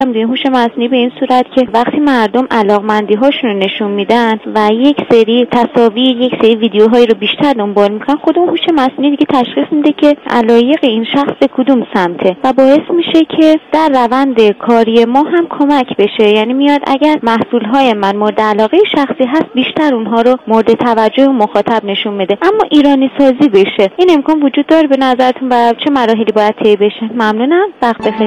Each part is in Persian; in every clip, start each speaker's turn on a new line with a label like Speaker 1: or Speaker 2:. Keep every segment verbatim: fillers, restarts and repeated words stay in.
Speaker 1: هوش مصنوعی به این صورت که وقتی مردم علاقمندی هاشون رو نشون میدن و یک سری تصاویر، یک سری ویدیوهایی رو بیشتر دنبال میکنن، خود اون هوش مصنوعی دیگه تشخیص میده که علایق این شخص به کدوم سمته و باعث میشه که در روند کاری ما هم کمک بشه. یعنی میاد اگر محصولهای من مورد علاقه شخصی هست، بیشتر اونها رو مورد توجه و مخاطب نشون میده، اما ایرانی سازی بشه. این امکان وجود داره به نظرتون و چه مراحلی باید طی بشه؟ ممنونم. وقت بخیر.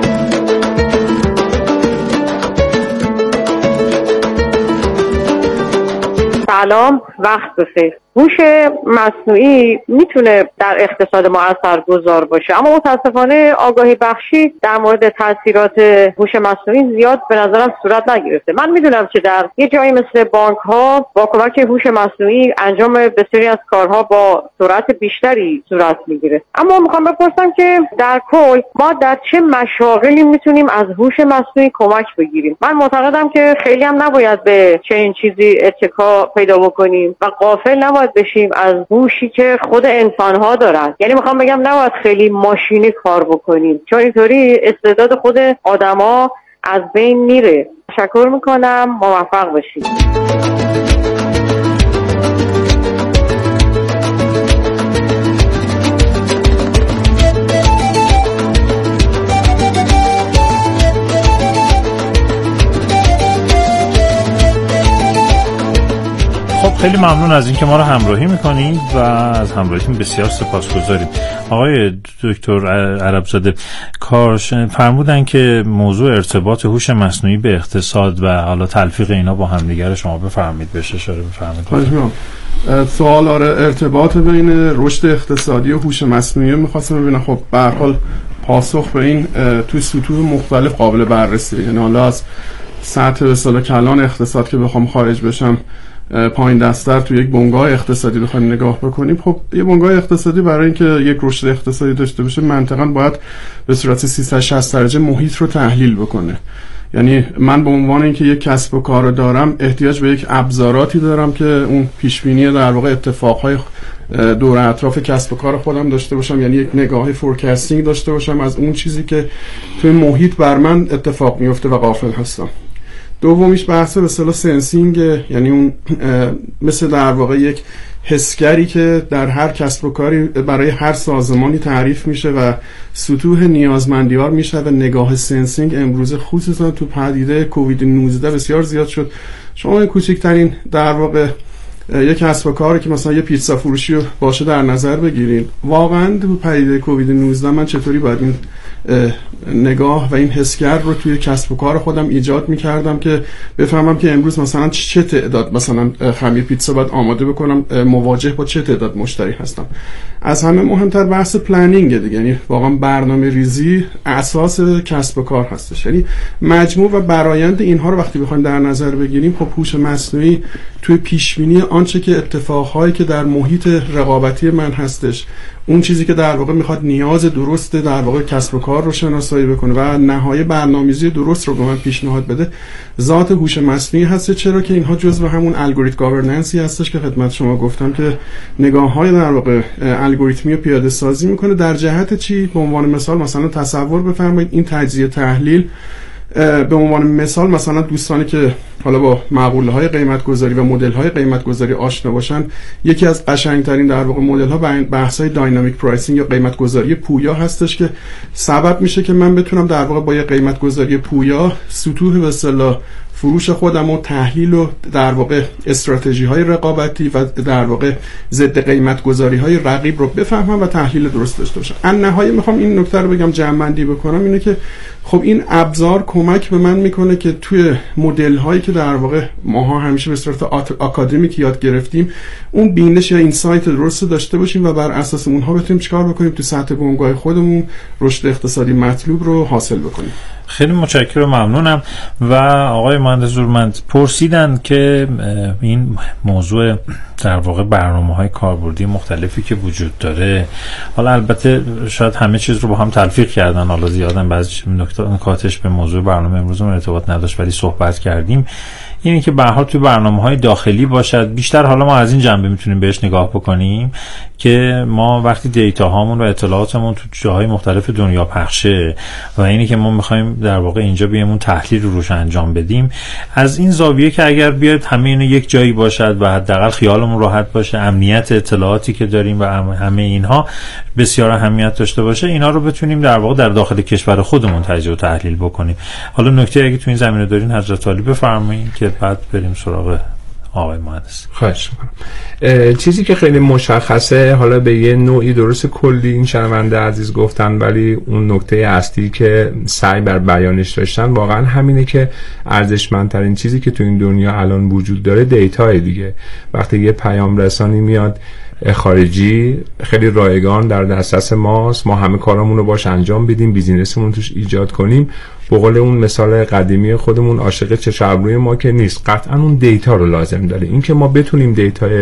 Speaker 2: سلام، وقت بخیر. هوش مصنوعی میتونه در اقتصاد ما اثرگذار باشه، اما متاسفانه آگاهی بخشی در مورد تاثیرات هوش مصنوعی زیاد به نظرم صورت نگرفته. من میدونم که در یه جایی مثل بانک ها با کمک هوش مصنوعی انجام بسیاری از کارها با سرعت بیشتری صورت میگیره، اما میخوام بپرسم که در کل ما در چه مشاغلی میتونیم از هوش مصنوعی کمک بگیریم؟ من معتقدم که خیلی هم نباید به چنین چیزی اتکا پیدا بکنیم و غافل نباید بشیم از هوشی که خود انسان‌ها دارن. یعنی میخوام بگم نباید خیلی ماشینی کار بکنیم، چون اینطوری استعداد خود آدما از بین میره. تشکر میکنم، موفق باشید.
Speaker 3: خب خیلی ممنون از اینکه ما رو همراهی میکنید و از همراهیتون بسیار سپاسگزاریم. آقای دکتر عربزاده، کارش فرمودن که موضوع ارتباط هوش مصنوعی به اقتصاد و حالا تلفیق اینا با همدیگه شما بفرمایید، بهش اشاره بفرمایید.
Speaker 4: سوال آره ارتباط بین رشد اقتصادی و هوش مصنوعی می‌خواستم ببینم. خب به هر حال پاسخ به این توی سطوح مختلف قابل بررسیه. یعنی حالا از سطح به اصطلاح کلان اقتصاد که بخوام خارج بشم پایین دست‌تر تو یک بنگاه اقتصادی بخوایم نگاه بکنیم، خب یه بنگاه اقتصادی برای اینکه یک رشد اقتصادی داشته باشه منطقاً باید به صورت سیصد و شصت درجه محیط رو تحلیل بکنه. یعنی من به عنوان اینکه یک کسب و کار رو دارم احتیاج به یک ابزاراتی دارم که اون پیشبینی در واقع اتفاقهای دور اطراف کسب و کار خودم داشته باشم، یعنی یک نگاه فورکاستینگ داشته باشم از اون چیزی که توی محیط بر من اتفاق میفته و غافل هستم. دومیش بحث به اصطلاح سنسینگ، یعنی اون مثل در واقع یک حسگری که در هر کسب و کاری برای هر سازمانی تعریف میشه و سطوح نیازمندی‌ها میشه و نگاه سنسینگ امروز خصوصا تو پدیده کووید نوزده بسیار زیاد شد. شما کوچکترین در واقع یک کسب و کاری که مثلا یه پیتزا فروشی رو باشه در نظر بگیرین، واقعا تو پدیده کووید نوزده من چطوری باید این نگاه و این حسگر رو توی کسب و کار خودم ایجاد میکردم که بفهمم که امروز مثلا چه تعداد مثلا خمیر پیتزا باید آماده بکنم، مواجه با چه تعداد مشتری هستم. از همه مهمتر بحث پلنینگ دیگه، یعنی واقعا برنامه ریزی اساس کسب و کار هستش. یعنی مجموع و برآیند اینها رو وقتی بخوایم در نظر بگیریم، خب هوش مصنوعی توی پیشبینی آنچه که اتفاقهایی که در محیط رقابتی من هستش، اون چیزی که در واقع میخواد نیاز درست در واقع کسب و کار رو شناسایی بکنه و نهایت برنامه‌ریزی درست رو به من پیشنهاد بده، ذات هوش مصنوعی هست. چرا که اینها جزء همون الگوریتم گاورننسی هستش که خدمت شما گفتم که نگاه‌های در واقع الگوریتمی رو پیاده سازی میکنه. در جهت چی؟ به عنوان مثال مثلا تصور بفرمایید این تجزیه تحلیل به عنوان مثال مثلا دوستانی که حالا با مقوله‌های قیمت‌گذاری و مدل‌های قیمت‌گذاری آشنا باشن، یکی از قشنگ‌ترین در واقع مدل‌ها بحث‌های داینامیک پرایسینگ یا قیمت‌گذاری پویا هستش که سبب میشه که من بتونم در واقع با یه قیمت‌گذاری پویا سطوح به اصطلاح فروش خودم و تحلیل و در واقع استراتژی‌های رقابتی و در واقع ضد قیمت‌گذاری‌های رقیب رو بفهمم و تحلیل درست داشته باشم. ان نهایت میخوام این نکته رو بگم، جمع‌بندی بکنم، اینه که خب این ابزار کمک به من میکنه که توی مدل‌هایی که در واقع ماها همیشه به صورت آکادمیک یاد گرفتیم اون بینش یا اینسایت درست داشته باشیم و بر اساس اونها بتونیم چیکار بکنیم تو سطح بنگاه خودمون رشد اقتصادی مطلوب رو حاصل بکنیم.
Speaker 3: خیلی متشکرم، ممنونم. و آقای مهندس زورمند پرسیدن که این موضوع در واقع برنامه‌های کاربردی مختلفی که وجود داره، حالا البته شاید همه چیز رو با هم تلفیق کردن، حالا زیادن بعضی نکاتش به موضوع برنامه امروز ارتباط نداشت ولی صحبت کردیم، اینی که به هر حال تو برنامه‌های داخلی باشد. بیشتر حالا ما از این جنبه میتونیم بهش نگاه بکنیم که ما وقتی دیتا هامون و اطلاعاتمون تو جاهای مختلف دنیا پخشه و اینی که ما می‌خوایم در واقع اینجا بیامون تحلیل رو روش انجام بدیم، از این زاویه که اگر بیاد همه اینا یک جایی باشد و حداقل خیالمون راحت باشه، امنیت اطلاعاتی که داریم و همه اینها بسیار اهمیت داشته باشه، اینا رو بتونیم در واقع در داخل کشور خودمون تجزیه و تحلیل بکنیم. حالا نکته اگه تو این زمینه دارین حضرت عالی بفرمایید که بعد بریم سراغ آقای مهندس.
Speaker 5: خواهش می‌کنم. چیزی که خیلی مشخصه، حالا به یه نوعی درست کلی این شنونده عزیز گفتن، ولی اون نکته اصلی که سعی بر بیانش داشتن واقعا همینه که ارزشمندترین چیزی که تو این دنیا الان وجود داره دیتای دیگه. وقتی یه پیام رسانی میاد خارجی خیلی رایگان در دسترس ماست، ما همه کارامون رو باش انجام بدیم، بیزینسمون توش ایجاد کنیم. به قول اون مثال قدیمی خودمون، عاشق چش ابروی ما که نیست، قطعا اون دیتا رو لازم داره. این که ما بتونیم دیتای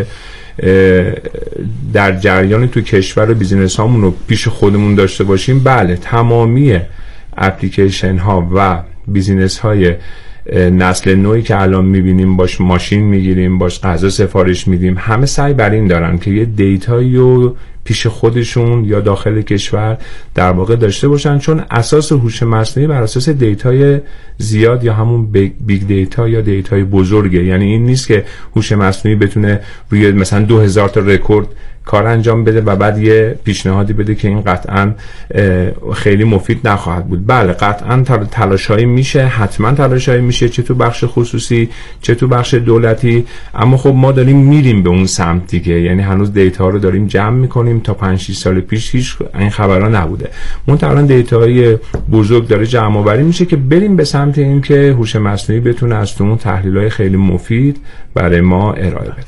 Speaker 5: در جریان تو کشور و بیزینس هامون رو پیش خودمون داشته باشیم، بله تمامی اپلیکیشن ها و بیزینس های نسل نوعی که الان میبینیم، باش ماشین میگیریم، باش غذا سفارش میدیم، همه سعی بر این دارن که یه دیتایی رو پیش خودشون یا داخل کشور در واقع داشته باشن، چون اساس هوش مصنوعی بر اساس دیتای زیاد یا همون بیگ دیتا یا دیتای بزرگه. یعنی این نیست که هوش مصنوعی بتونه روی مثلا دو هزار تا رکورد کار انجام بده و بعد یه پیشنهادی بده که این قطعا خیلی مفید نخواهد بود. بله قطعا تلاشایی میشه، حتما تلاشایی میشه، چه تو بخش خصوصی چه تو بخش دولتی، اما خب ما داریم میریم به اون سمت دیگه. یعنی هنوز دیتا رو داریم جمع میکنیم، تا پنج شش سال پیش هیچ این خبرها نبوده. منتها دیتاهای بزرگ داره جمع آوری میشه که بریم به سمت این که هوش مصنوعی بتونه از اون تحلیل‌های خیلی مفید برای ما ارائه بده.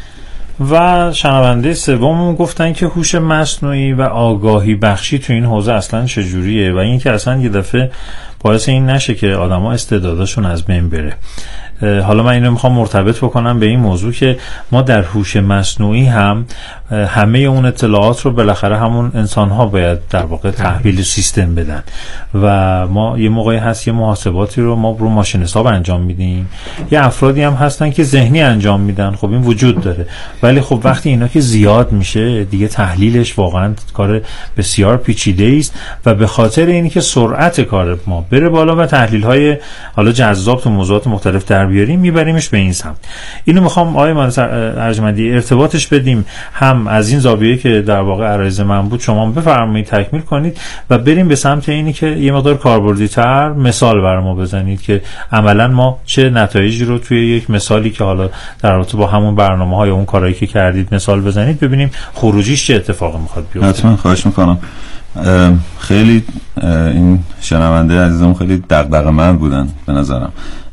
Speaker 3: و شنونده سوم گفتن که هوش مصنوعی و آگاهی بخشی تو این حوزه اصلا چجوریه و این که اصلا یه دفعه باعث این نشه که آدما استعداداشون از بین بره. حالا من اینو میخوام مرتبط بکنم به این موضوع که ما در هوش مصنوعی هم همه اون اطلاعات رو بالاخره همون انسان ها باید در واقع تحویل سیستم بدن و ما یه موقعی هست یه محاسباتی رو ما رو ماشین حساب انجام میدیم، یه افرادی هم هستن که ذهنی انجام میدن. خب این وجود داره، ولی خب وقتی اینا که زیاد میشه دیگه تحلیلش واقعا کار بسیار پیچیده است و به خاطر اینی که سرعت کار ما بره بالا و تحلیل های حالا جذاب تو موضوعات مختلف در بیاریم، میبریمش به این سمت. اینو میخوام آقای مهندس ارجمندی ارتباطش بدیم هم از این زاویه که در واقع عرض من بود، شما بفرمایید تکمیل کنید و بریم به سمت اینی که یه مقدار کاربردی تر مثال برام بزنید که عملا ما چه نتایجی رو توی یک مثالی که حالا در رابطه با همون برنامه‌های اون کارهایی که کردید مثال بزنید، ببینیم خروجیش چه اتفاقی میخواد بیفته.
Speaker 6: حتما خواهش میکنم. خیلی این شنونده عزیزم خیلی دغدغه‌مند بودن به نظرم.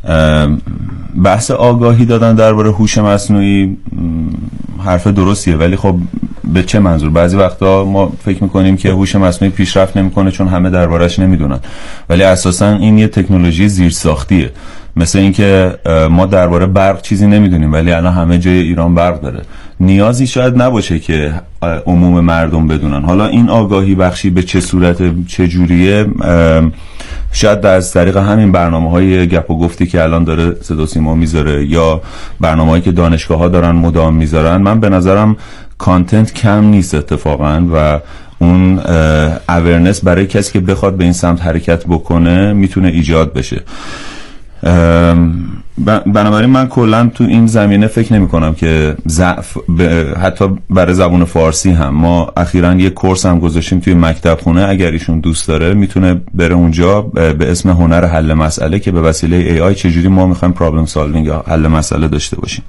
Speaker 6: بحث آگاهی دادن درباره هوش مصنوعی حرف درستیه، ولی خب به چه منظور؟ بعضی وقتا ما فکر میکنیم که هوش مصنوعی پیشرفت نمیکنه چون همه دربارش نمیدونن، ولی اساسا این یه تکنولوژی زیرساختیه. مثل اینکه ما درباره برق چیزی نمیدونیم ولی الان همه جای ایران برق داره. نیازی شاید نباشه که عموم مردم بدونن. حالا این آگاهی بخشی به چه صورت، چه جوریه، شاید از طریق همین برنامه‌های گپ و گفتی که الان داره صدا سیما میذاره یا برنامه‌هایی که دانشگاه‌ها دارن مدام میذارن. من به نظرم کانتنت کم نیست اتفاقا و اون اورنس برای کسی که بخواد به این سمت حرکت بکنه میتونه ایجاد بشه. بنابراین من کلا تو این زمینه فکر نمی کنم که ضعف حتی برای زبان فارسی هم. ما اخیراً یه کورس هم گذاشتیم توی مکتب خونه، اگر ایشون دوست داره میتونه بره اونجا به اسم هنر حل مسئله که به وسیله ای آی چجوری ما میخوایم پرابلم سالوینگ یا حل مسئله داشته باشیم.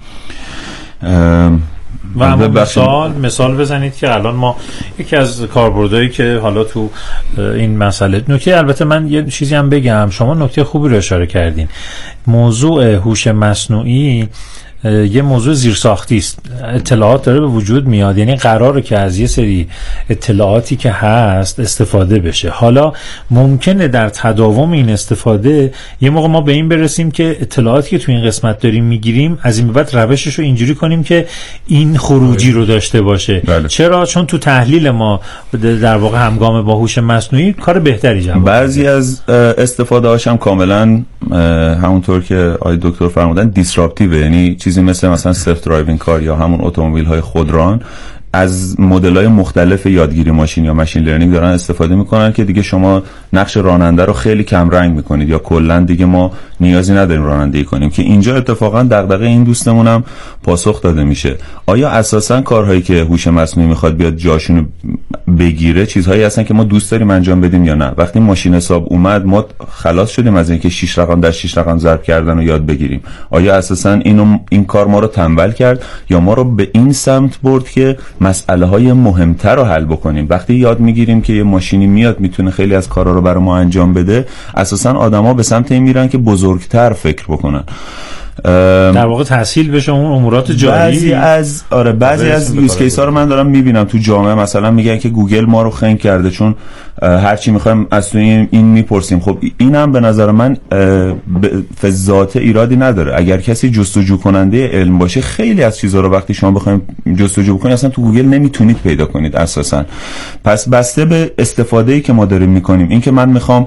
Speaker 3: و اما مثال مثال بزنید که الان ما یکی از کاربردهایی که حالا تو این مسئله، نکته البته من یه چیزی هم بگم، شما نکته خوبی رو اشاره کردین. موضوع هوش مصنوعی یه موضوع زیرساختی است، اطلاعات داره به وجود میاد، یعنی قراره که از یه سری اطلاعاتی که هست استفاده بشه. حالا ممکنه در تداوم این استفاده یه موقع ما به این برسیم که اطلاعاتی که تو این قسمت داریم میگیریم از این به بعد روشش رو اینجوری کنیم که این خروجی رو داشته باشه. بله. چرا؟ چون تو تحلیل ما در واقع همگام با هوش مصنوعی کار بهتری جمع.
Speaker 6: بعضی از استفاده هاش هم کاملا همونطور که آقای دکتر فرمودن دیسراپتیو، یعنی چیزی مثل مثلا سلف درایوینگ کار یا همون اتومبیل های خودران از مدل‌های مختلف یادگیری ماشین یا ماشین لرنینگ دارن استفاده میکنن که دیگه شما نقش راننده رو خیلی کم رنگ میکنید یا کلا دیگه ما نیازی نداریم رانندگی کنیم، که اینجا اتفاقا دغدغه این دوستمون هم پاسخ داده میشه. آیا اساسا کارهایی که هوش مصنوعی میخواد بیاد جاشون بگیره چیزهایی هستن که ما دوست داریم انجام بدیم یا نه؟ وقتی ماشین حساب اومد ما خلاص شدیم از اینکه شش رقم در شش رقم ضرب کردن رو یاد بگیریم. آیا اساسا اینو این کار ما رو تنبل کرد یا ما رو به این سمت برد که مسئله های مهمتر رو حل بکنیم؟ وقتی یاد میگیریم که یه ماشینی میاد میتونه خیلی از کارا رو برای ما انجام بده، اساسا آدما به سمت این میرن که بزرگتر فکر بکنن،
Speaker 3: در واقع تحصیل بشه اون امورات جاری.
Speaker 6: بعضی از آره بعضی از یوز کیس ها رو من دارم میبینم تو جامعه، مثلا میگن که گوگل ما رو خنگ کرده چون هر چی میخوایم از تو این, این میپرسیم. خب اینم به نظر من به ذات ایرادی نداره. اگر کسی جستجو کننده علم باشه خیلی از چیزها رو وقتی شما بخواید جستجو بکنید اصلا تو گوگل نمیتونید پیدا کنید اساسا. پس بسته به استفاده‌ای که ما داریم میکنیم، این که من میخوام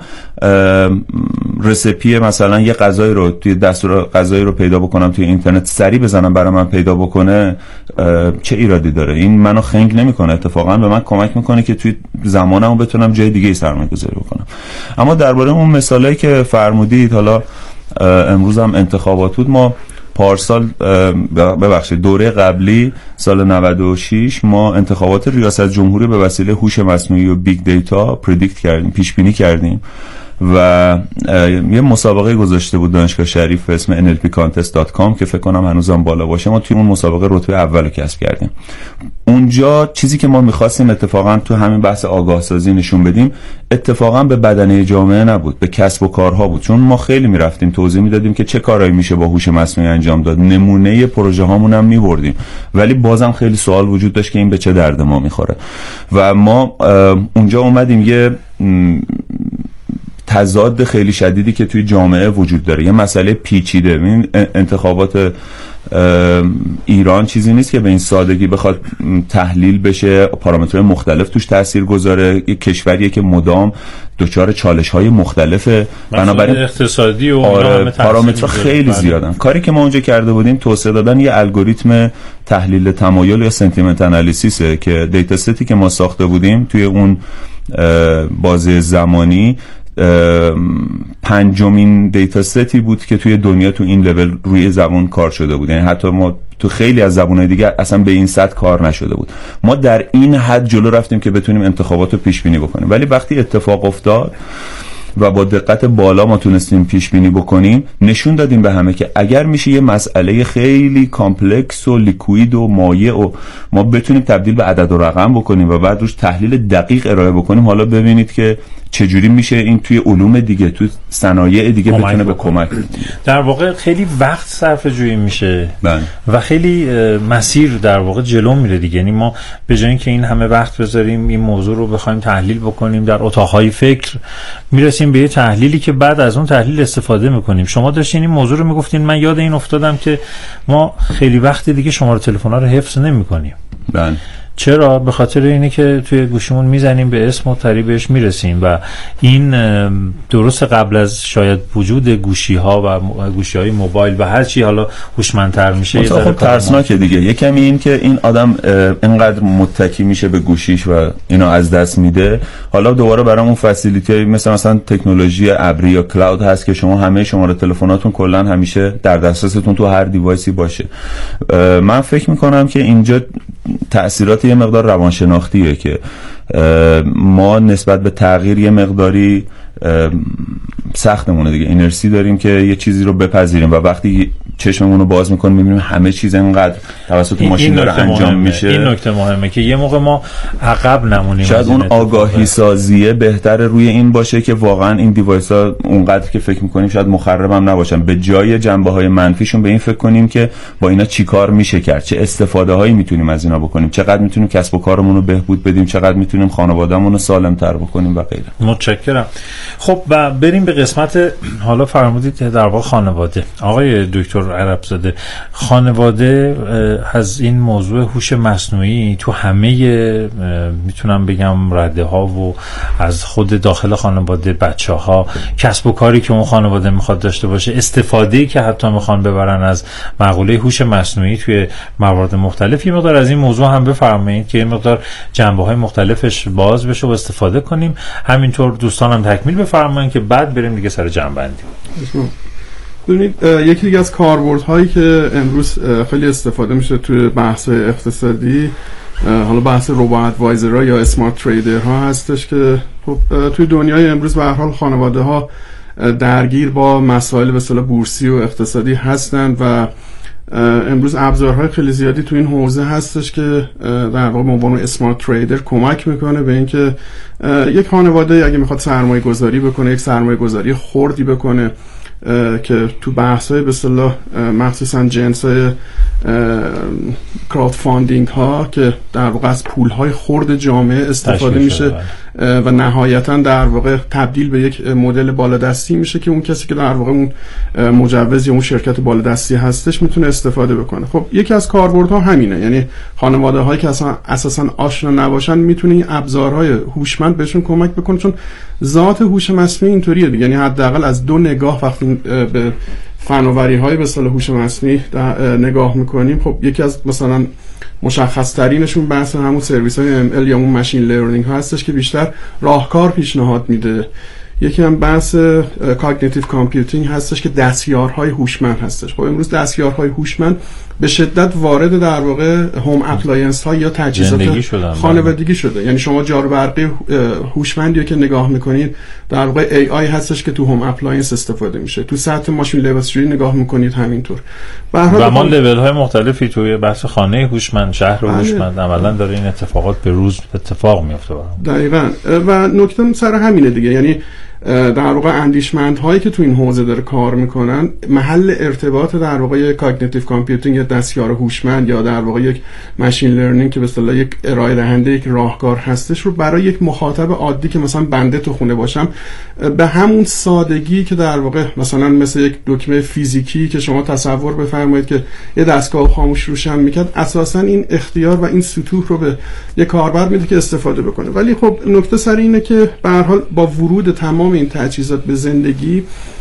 Speaker 6: رسیپی مثلا یه غذایی رو توی دستور غذایی رو پیدا بکنم توی اینترنت سریع بزنم برای من پیدا بکنه، چه ایرادی داره؟ این منو خنگ نمیکنه، اتفاقا به من کمک میکنه که توی زمانمو بتونم جای دیگه سرمایه‌گذاری بکنم. اما درباره اون مثالایی که فرمودید، حالا امروز هم انتخابات بود، ما پارسال ببخشید دوره قبلی سال نود و شش ما انتخابات ریاست جمهوری به وسیله هوش مصنوعی و بیگ دیتا پردیکت کردیم، پیش بینی کردیم و یه مسابقه گذاشته بود دانشگاه شریف به اسم ان ال پی کانتست دات کام که فکر کنم هنوزم بالا باشه. ما توی اون مسابقه رتبه اول کسب کردیم. اونجا چیزی که ما می‌خواستیم اتفاقا تو همین بحث آگاه سازی نشون بدیم، اتفاقا به بدنه جامعه نبود، به کسب و کارها بود. چون ما خیلی میرفتیم توضیح میدادیم که چه کارهایی میشه با هوش مصنوعی انجام داد، نمونه پروژه هامون هم میبردیم، ولی بازم خیلی سوال وجود داشت که این به چه درد ما میخوره. و ما اونجا اومدیم یه تضاد خیلی شدیدی که توی جامعه وجود داره، یه مسئله پیچیده. این انتخابات ایران چیزی نیست که به این سادگی بخواد تحلیل بشه، پارامترهای مختلف توش تأثیر گذاره. یک کشوریه که مدام دچار چالش‌های مختلفه، بنابراین
Speaker 3: اقتصادی و
Speaker 6: آره پارامترها خیلی زیادن. کاری که ما اونجا کرده بودیم توسعه دادن یه الگوریتم تحلیل تمایل یا سنتیمنت انالیسیسه که دیتا ستی که ما ساخته بودیم توی اون بازه زمانی پنجمین دیتا ستی بود که توی دنیا تو این لول روی زبان کار شده بود. یعنی حتی ما تو خیلی از زبان‌های دیگه اصلا به این سطح کار نشده بود. ما در این حد جلو رفتیم که بتونیم انتخابات رو پیش بینی بکنیم، ولی وقتی اتفاق افتاد و با دقت بالا ما تونستیم پیش بینی بکنیم، نشون دادیم به همه که اگر میشه یه مسئله خیلی کامپلکس و لیکوید و مایع و ما بتونیم تبدیل به عدد و رقم بکنیم و بعد روش تحلیل دقیق ارائه بکنیم، حالا ببینید که چجوری میشه این توی علوم دیگه، توی صنایع دیگه بتونه به کمک.
Speaker 3: در واقع خیلی وقت صرف جویی میشه
Speaker 6: بله.
Speaker 3: و خیلی مسیر در واقع جلو میره دیگه. یعنی ما به جای اینکه این همه وقت بذاریم این موضوع رو بخوایم تحلیل بکنیم در اتاقهای فکر، میرسیم به یه تحلیلی که بعد از اون تحلیل استفاده میکنیم. شما داشتین این موضوع رو میگفتین، من یاد این افتادم که ما خیلی وقت دیگه شماره تلفن‌ها رو حفظ نمیکنیم.
Speaker 6: بله.
Speaker 3: چرا؟ به خاطر اینه که توی گوشیمون میزنیم به اسم و طریق بهش میرسیم و این درست قبل از شاید وجود گوشی ها و گوشی های موبایل و هر چی حالا هوشمندتر میشه یه ذره
Speaker 6: ترسناکه دیگه. یکمی این که این آدم اینقدر متکی میشه به گوشیش و اینو از دست میده. حالا دوباره برام اون فسیلیتی مثلا مثلا تکنولوژی ابری یا کلاود هست که شما همه شماره تلفناتون کلا همیشه در دسترستون تو هر دیوایسی باشه. من فکر میکنم که اینجا تأثیرات یه مقدار روانشناختیه که ما نسبت به تغییر یه مقداری سختمونه دیگه، اینرسی داریم که یه چیزی رو بپذیریم و وقتی چشممون رو باز میکنیم میبینیم همه چیز اینقدر توسط ماشین داره انجام
Speaker 3: مهمه.
Speaker 6: میشه.
Speaker 3: این نکته مهمه که یه موقع ما عقب نمونیم.
Speaker 6: شاید اون آگاهی سازیه بهتره روی این باشه که واقعا این دیوایس ها اونقدر که فکر میکنیم شاید مخرب هم نباشن، به جای جنبه های منفیشون به این فکر کنیم که با اینا چیکار میشه کرد، چه استفاده هایی میتونیم از اینا بکنیم، چقدر میتونیم کسب و کارمون رو بهبود بدیم، چقدر میتونیم خانواده‌مون رو سالم تر بکنیم و غیره.
Speaker 3: متشکرم. خب و بریم به قسمت حالا فرمودید در واقع خانواده. آقای دکتر دکتر عربزاده، خانواده از این موضوع هوش مصنوعی تو همه میتونم بگم رده ها و از خود داخل خانواده، بچه ها، کسب و کاری که اون خانواده میخواد داشته باشه، استفاده‌ای که حتی میخوان ببرن از مقوله هوش مصنوعی توی موارد مختلف، یه مقدار از این موضوع هم بفرمایید که یه مقدار جنبه‌های مختلفش باز بشه و استفاده کنیم. همینطور دوستانم تکمیل بفرمایید که بعد بریم دیگه سر جنبندی.
Speaker 4: ببینید یکی دیگه از کاربردهایی که امروز خیلی استفاده میشه توی بحث اقتصادی، حالا بحث روبو ادوایزرها یا اسمارت تریدرها هستش که خب توی دنیای امروز به هر حال خانواده ها درگیر با مسائل به اصطلاح بورسی و اقتصادی هستند و امروز ابزارهای خیلی زیادی تو این حوزه هستش که در واقع به عنوان اسمارت تریدر کمک میکنه به اینکه یک خانواده اگه میخواد سرمایه گذاری بکنه، یک سرمایه گذاری خردی بکنه که تو بحث‌های به اصطلاح مخصوصا جنس‌های کراود فاندینگ ها که در واقع از پول‌های خرد جامعه استفاده میشه و نهایتاً در واقع تبدیل به یک مدل بالادستی میشه که اون کسی که در واقع اون مجوز یا اون شرکت بالادستی هستش میتونه استفاده بکنه. خب یکی از کاربردها همینه، یعنی خانواده‌هایی که اصلا اساساً آشنا نباشن میتونه این ابزارهای هوشمند بهشون کمک بکنه، چون ذات هوش مصنوعی اینطوریه دیگه، یعنی حداقل از دو نگاه وقتی به فناوری‌های به اصطلاح هوش مصنوعی نگاه میکنیم، خب یکی از مثلا مشخص ترینشون بحث همون سرویس های ام ال یا اون ماشین لرنینگ هستش که بیشتر راهکار پیشنهاد میده. یکی هم بحث کاگنیتیو کامپیوتینگ هستش که دستیارهای هوشمند هستش. خب امروز دستیارهای هوشمند به شدت وارد در واقع هوم اپلاینس ها یا تجهیزات خانوادگی شده. یعنی شما جارو برقی هوشمندی که نگاه میکنید در واقع ای آی هستش که تو هوم اپلاینس استفاده میشه. تو سطح ماشین لباسشویی نگاه میکنید همینطور.
Speaker 3: و ما لول های مختلفی توی بحث خانه هوشمند، شهر هوشمند عملاً داره این اتفاقات به روز اتفاق میفته.
Speaker 4: دقیقاً. و نکته سر همینه دیگه، یعنی در واقع اندیشمندهایی که تو این حوزه داره کار میکنن محل ارتباط در واقع کاگنیتیو کامپیوتینگ یا دستیار هوشمند یا در واقع یک ماشین لرنینگ که به اصطلاح یک ارائه دهنده یک راهکار هستش رو برای یک مخاطب عادی که مثلا بنده تو خونه باشم به همون سادگی که در واقع مثلا مثل یک دکمه فیزیکی که شما تصور بفرمایید که یه دستگاه خاموش روشن میکرد، اساسا این اختیار و این سطوح رو به یک کاربر میده که استفاده بکنه. ولی خب نکته سر اینه که به هر حال با ورود تمام این تجهیزات به زندگی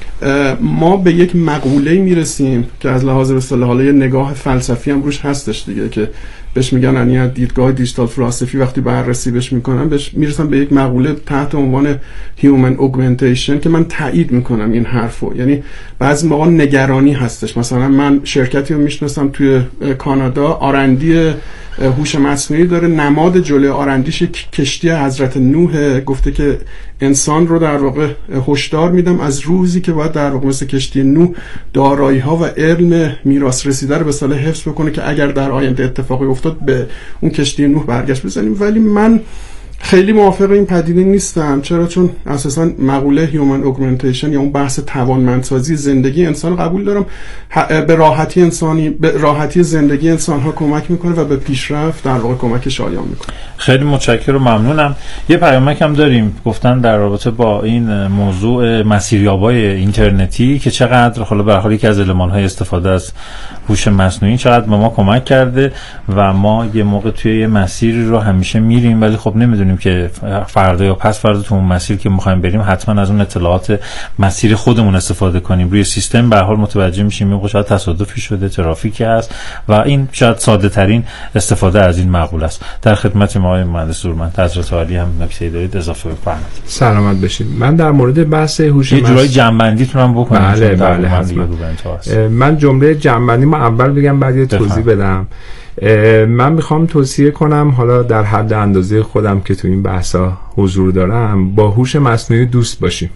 Speaker 4: ما به یک مقوله‌ای میرسیم که از لحاظ به اصطلاح حالا یه نگاه فلسفی هم روش هستش دیگه که بهش میگن یعنی دیدگاه دیجیتال فلسفی، وقتی بررسی بهش میکنن بهش میرسن به یک مقوله تحت عنوان هیومن اوگمنتیشن که من تایید میکنم این حرفو. یعنی بعضی موقع نگرانی هستش، مثلا من شرکتی رو میشناسم توی کانادا آرندی هوش مصنوعی داره، نماد جلوی آرندیش کشتی حضرت نوح، گفته که انسان رو در واقع هشدار میدم از روزی که باید در واقع مثل کشتی نوح دارایی ها و علم میراث رسیده رو به اصطلاح حفظ بکنه که اگر در آینده اتفاقی افتاد به اون کشتی نوح برگشت بزنیم. ولی من خیلی موافق این پدیده نیستم. چرا؟ چون اساسا مقوله هیومن اوگمنتیشن یا اون بحث توانمندسازی زندگی انسان قبول دارم، به راحتی انسانی به راحتی زندگی انسان ها کمک میکنه و به پیشرفت در واقع کمک شایان میکنه.
Speaker 3: خیلی متشکرم و ممنونم. یه پیامک هم داریم، گفتن در رابطه با این موضوع مسیریابای اینترنتی که چقدر حالا به هر حال یکی از المان‌های استفاده از هوش مصنوعی چقدر به ما کمک کرده و ما یه موقع توی یه مسیری رو همیشه میریم ولی خب نمیدونیم که فردا یا پس فردا تو اون مسیر که می‌خوایم بریم حتما از اون اطلاعات مسیر خودمون استفاده کنیم. روی سیستم به هر حال متوجه میشیم میگه شاید تصادفی شده، ترافیکی هست و این شاید ساده ترین استفاده از این مقوله است. در خدمت ما آقای مهندس زورمند، حضرت عالی هم نکته‌ای دارید اضافه بفرمایید.
Speaker 5: سلامت باشید. من در مورد بحث هوش
Speaker 3: مصنوعی یه جورای جنبندیتون هم بکنم.
Speaker 5: بله بله حتما. من جمله جنبندی ما اول بگم بعد یه توضیح بدم. من میخوام توصیه کنم حالا در حد اندازه خودم که تو این بحثا حضور دارم با هوش مصنوعی دوست باشیم.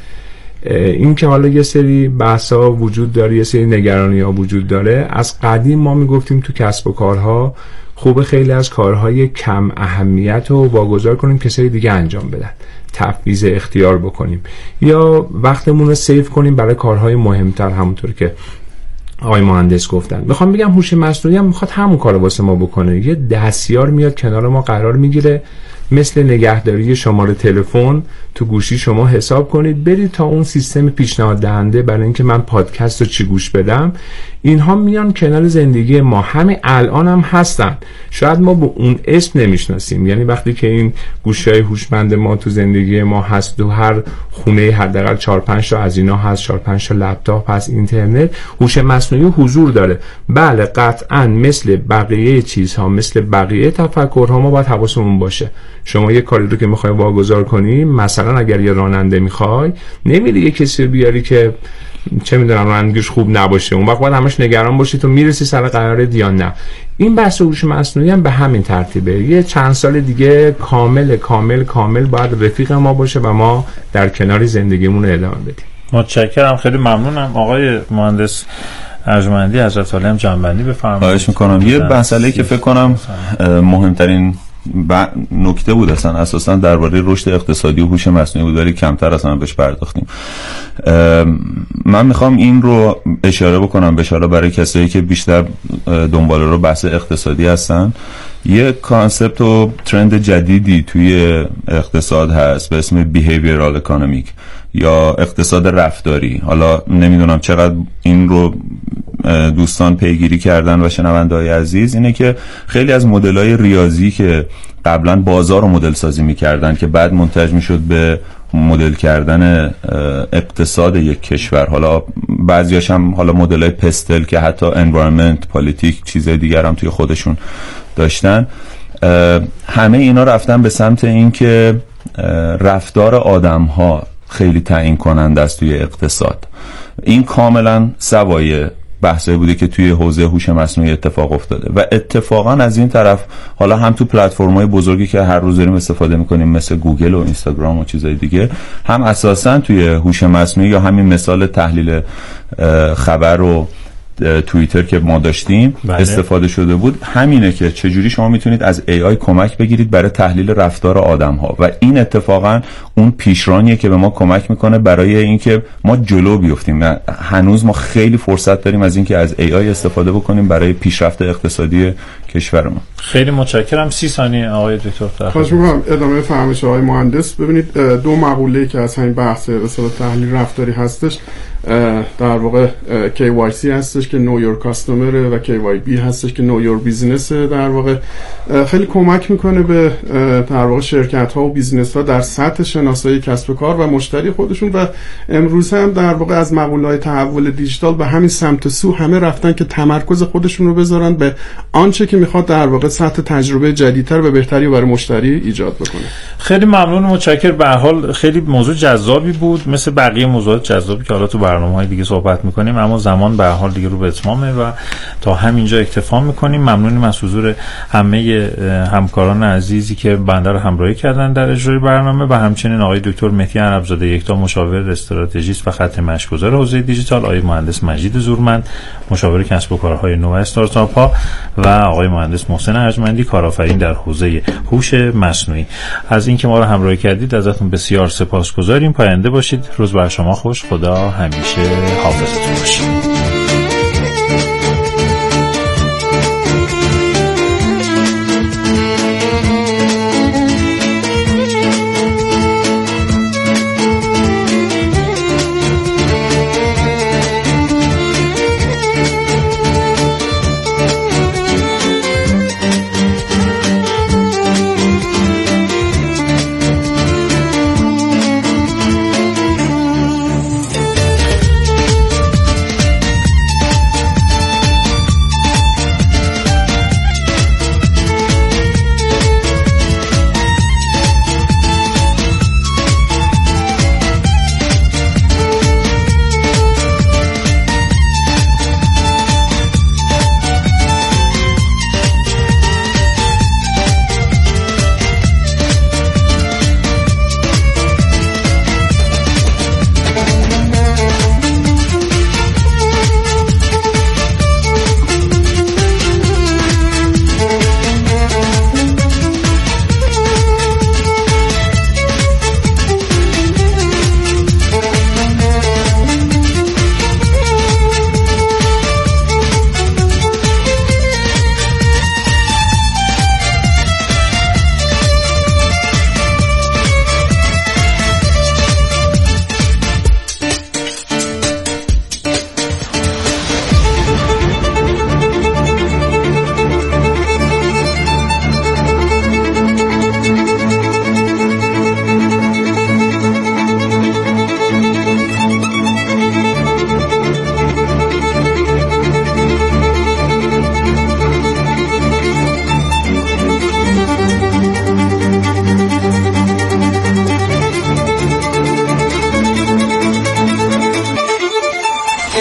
Speaker 5: این که حالا یه سری بحثا وجود داره، یه سری نگرانی‌ها وجود داره. از قدیم ما میگفتیم تو کسب و کارها خوب خیلی از کارهای کم اهمیت رو واگذار کنیم کسای دیگه انجام بدن، تفویض اختیار بکنیم یا وقتمون رو سیو کنیم برای کارهای مهمتر. همونطور که آقای مهندس گفتن، میخوام بگم هوش مصنوعی هم میخواد همون کارو واسه ما بکنه. یه دستیار میاد کنار ما قرار میگیره، مثل نگهداری شماره تلفن تو گوشی شما حساب کنید، برید تا اون سیستم پیشنهاد دهنده برای اینکه من پادکست رو چی گوش بدم، اینها میان کنار زندگی ما، همین الان هم هستن، شاید ما به اون اسم نمیشناسیم. یعنی وقتی که این گوشی‌های هوشمند ما تو زندگی ما هست، تو هر خونه حداقل چهار پنج تا از اینا هست، چهار پنج تا لپتاپ هست، اینترنت، هوش مصنوعی حضور داره. بله قطعاً مثل بقیه چیزها، مثل بقیه تفکرها ما باید حواسمون باشه. شما یه کاری رو که میخوای واگذار کنی، مثلا اگر یه راننده میخوای، نمیری یه کسی بیاری که چه میدونم رانندگیش خوب نباشه، اون وقت باید همش نگران باشی تو میرسی سر قرار یا نه. این بحث هوش مصنوعی هم به همین ترتیبه. یه چند سال دیگه کامل کامل کامل باید رفیق ما باشه و ما در کنار زندگیمون رو ادامه بدیم.
Speaker 3: متشکرم، خیلی ممنونم. آقای مهندس ارجمندی حضرت عالی هم جنبندی بفرمایید.
Speaker 6: خواهش میکنم. یه مسئله که فکر کنم مهمترین ب... نکته بود اصلا اساسا درباره رشد اقتصادی و هوش مصنوعی بود، ولی کمتر اصلا بهش پرداختیم. من میخوام این رو اشاره بکنم به اشاره برای کسایی که بیشتر دنبال رو بحث اقتصادی هستن. یه کانسپت و ترند جدیدی توی اقتصاد هست به اسم بیهیویرال اکونومیک یا اقتصاد رفتاری. حالا نمیدونم چقدر این رو دوستان پیگیری کردن و شنونده‌های عزیز، اینه که خیلی از مدل‌های ریاضی که قبلا بازار رو مدل سازی می‌کردن که بعد منتج می‌شد به مدل کردن اقتصاد یک کشور، حالا بعضیاش هم حالا مدل‌های پستل که حتی انوایرمنت، پالیتیک، چیزای دیگر هم توی خودشون داشتن، همه اینا رفتن به سمت این که رفتار آدم‌ها خیلی تعیین کننده است توی اقتصاد. این کاملا سوای بحثایی بوده که توی حوزه هوش مصنوعی اتفاق افتاده و اتفاقا از این طرف حالا هم تو پلتفرم‌های بزرگی که هر روز داریم استفاده می‌کنیم مثل گوگل و اینستاگرام و چیزای دیگه، هم اساساً توی هوش مصنوعی یا همین مثال تحلیل خبر و توییتر که ما داشتیم بله. استفاده شده بود. همینه که چجوری شما میتونید از ای آی کمک بگیرید برای تحلیل رفتار آدم ها و این اتفاقا اون پیشرانیه که به ما کمک میکنه برای اینکه ما جلو بیفتیم. هنوز ما خیلی فرصت داریم از اینکه از ای آی استفاده بکنیم برای پیشرفت اقتصادی کشورمون.
Speaker 3: خیلی متشکرم. سی ثانیه آقای دکتر.
Speaker 4: خواهش می‌کنم ادامه فرمایش آقای مهندس. ببینید دو مقوله که از همین بحث رساله تحلیل رفتاری هستش در واقع کی وای سی هستش که know your customer و کی وای بی هستش که know your business. در واقع خیلی کمک میکنه به در واقع شرکت ها و بیزنس ها در سطح شناسایی کسب و کار و مشتری خودشون و امروز هم در واقع از مقوله های تحول دیجیتال به همین سمت سو همه رفتن که تمرکز خودشون رو بذارن به آنچه که میخواد در واقع سطح تجربه جدیدتر و بهتری برای مشتری ایجاد بکنه.
Speaker 3: خیلی ممنون، متشکرم. به هر حال خیلی موضوع جذابی بود، مثل بقیه موضوعات جذابی که حالا تو برنامه‌های دیگه صحبت می‌کنیم، اما زمان به هر حال دیگه رو به اتمامه و تا همینجا اکتفا می‌کنیم. ممنونیم از حضور همه همکاران عزیزی که بنده رو همراهی کردن در اجرای برنامه و همچنین آقای دکتر مهدی عربزاده یکتا مشاور استراتژیست و خط مشی‌گذار حوزه دیجیتال، آقای مهندس مجید زورمند مشاور کسب و کارهای نو و استارتاپ‌ها و آقای مهندس محسن ارجمندی کارآفرین در حوزه هوش مصنوعی. از اینکه ما رو همراهی کردید ازتون بسیار سپاسگزاریم. پاینده باشید. روز بر شما خوش. خدا همیشه حافظتون باشه.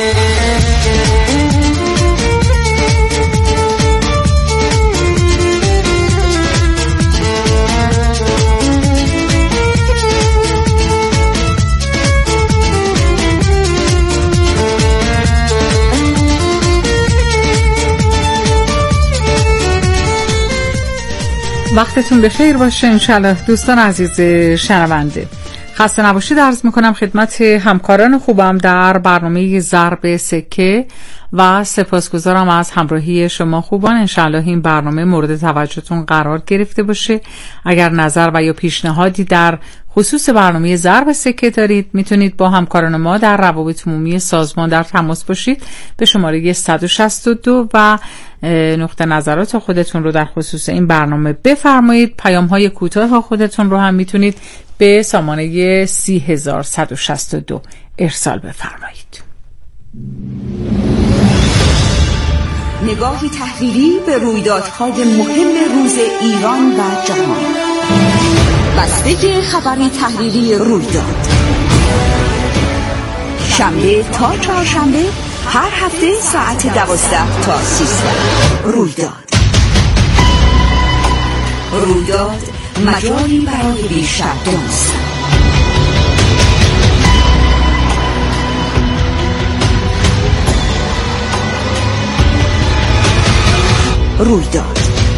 Speaker 7: وقتتون بخیر باشه انشالله دوستان عزیز شنونده. خسته نباشید عرض میکنم خدمت همکاران خوبم در برنامه ضرب سکه و سپاسگزارم از همراهی شما خوبان. انشالله این برنامه مورد توجهتون قرار گرفته باشه. اگر نظر و یا پیشنهادی در خصوص برنامه ضرب سکه دارید میتونید با همکاران ما در روابط عمومی سازمان در تماس باشید به شماره صد و شصت و دو و نقطه نظرات خودتون رو در خصوص این برنامه بفرمایید. پیام های کوتاه خودتون رو هم میتونید به سامانه سی هزار صد و شصت و دو ارسال بفرمایید.
Speaker 8: نگاهی تحلیلی به رویدادهای مهم روز ایران و جهان. بستگی خبری تحلیلی رویداد شنبه تا چهارشنبه هر هفته ساعت دوازده تا سیزده. رویداد رویداد مجالی برای بیشتر دانستن. رویداد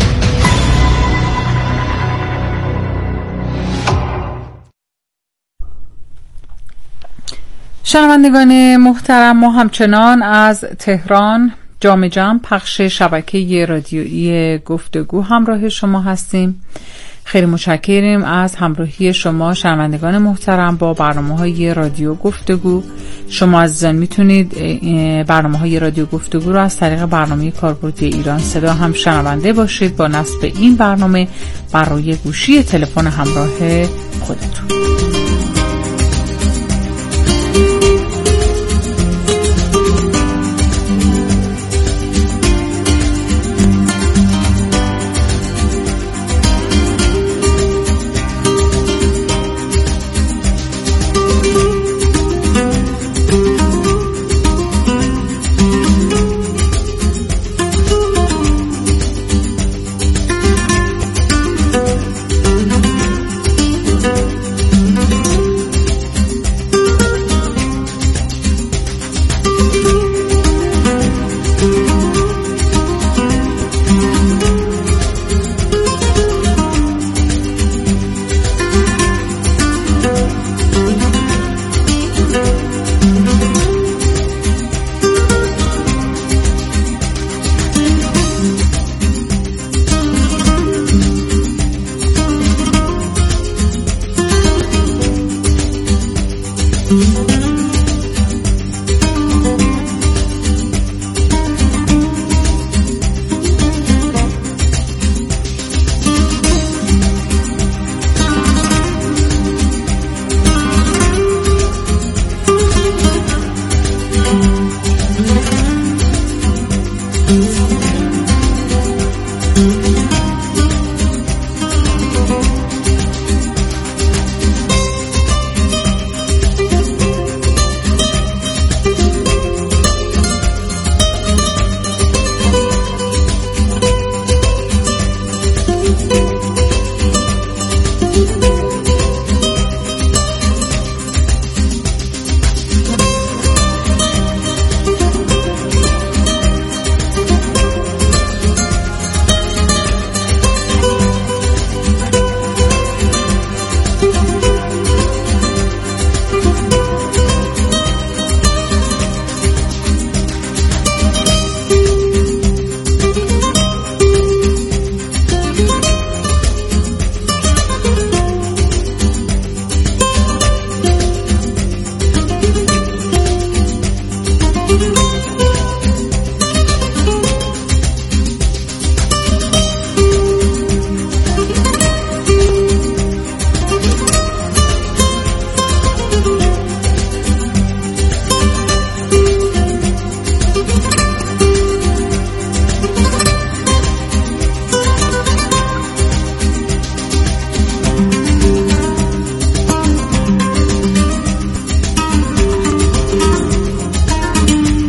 Speaker 7: شنوندگان محترم، ما همچنان از تهران جام جم پخش شبکه رادیویی گفتگو همراه شما هستیم. خیلی متشکریم از همراهی شما شنوندگان محترم با برنامه‌های رادیو گفتگو. شما عزیزان میتونید برنامه‌های رادیو گفتگو رو از طریق برنامه کاربردی ایران صدا هم شنونده باشید با نصب این برنامه بر روی گوشی تلفن همراه خودتون.